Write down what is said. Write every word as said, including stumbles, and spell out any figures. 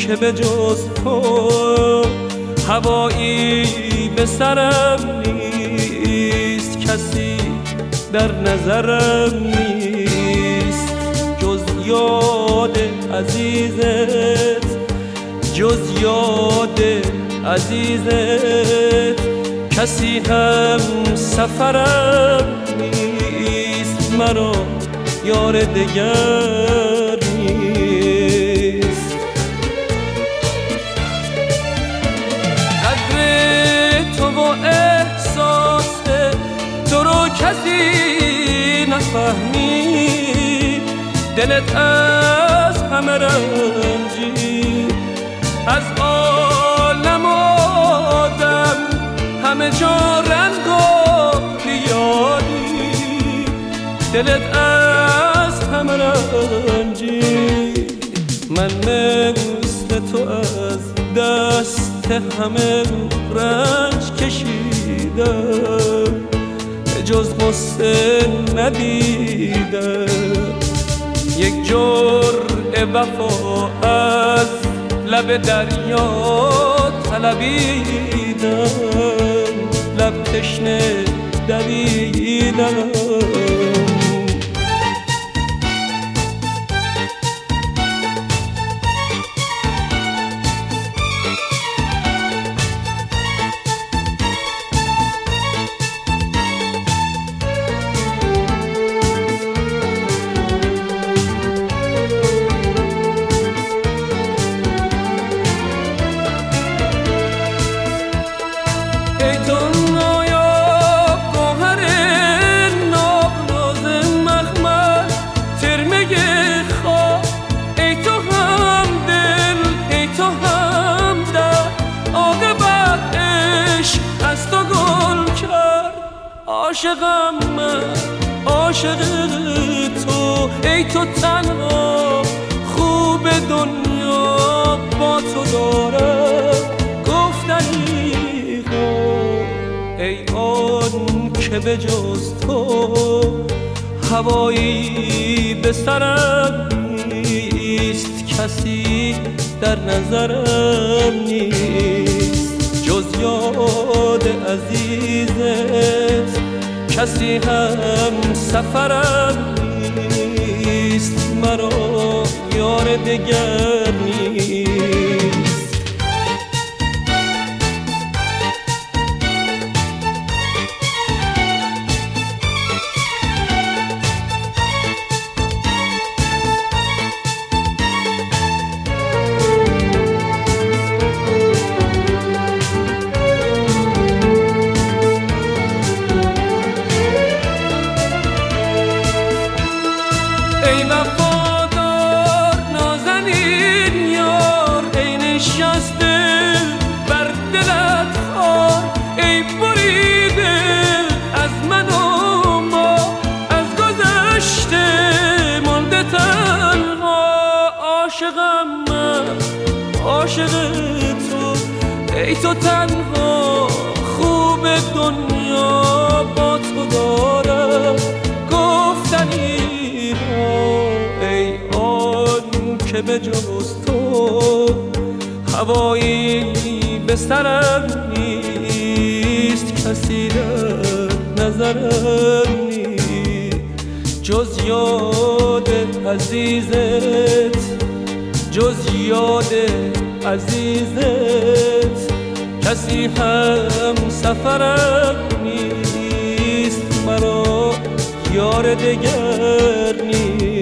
که به جز تو هوایی به سرم نیست، کسی در نظرم نیست جز یاد عزیزت، جز یاد عزیزت. کسی هم سفرم نیست، مرا یار دگر نیست. قدر تو و احساس تو رو کسی نفهمی، دلت از همه رنجی، از عالم آدم همه جا رنگ و ریادی، دلت از همه رنجی. من مثل تو از دست همه رنج کشیدم، جز غصه ندیدم. یک جرعه وفا از لب دریا طلبیدم، لب تشنه دویدم. عاشقم من، عاشق تو، ای تو تنها خوب دنیا با تو دارم گفتنی ها. ای آن که به جز تو هوایی به سرم نیست، کسی در نظرم نیست جز یاد عزیزت. کسی هم سفرم نیست، مرا یار دگر نیست. ای وفادار نازنین یار، ای نشسته بر دلت خار، ای بریده از من و ما، از گذشته مانده تنها. عاشقم من، عاشق تو، ای تو تنها خوب دنیا با تو دارم گفتنی. ای آن که به جز تو هوایی به سرم نیست، کسی در نظرم نیست جز یاد عزیزت، جز یاد عزیزت. کسی هم سفرم نیست، مرا یار دگر نیست.